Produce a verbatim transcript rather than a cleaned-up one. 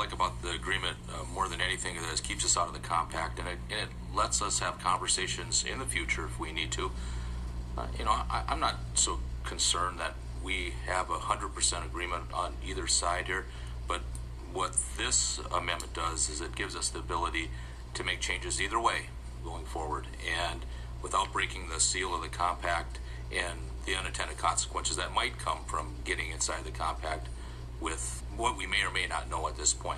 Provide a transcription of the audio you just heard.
like about the agreement uh, more than anything is it keeps us out of the compact, and it, and it lets us have conversations in the future if we need to. Uh, you know, I, I'm not so concerned that we have a hundred percent agreement on either side here, but what this amendment does is it gives us the ability to make changes either way going forward, and without breaking the seal of the compact and the unintended consequences that might come from getting inside the compact with what we may or may not know at this point.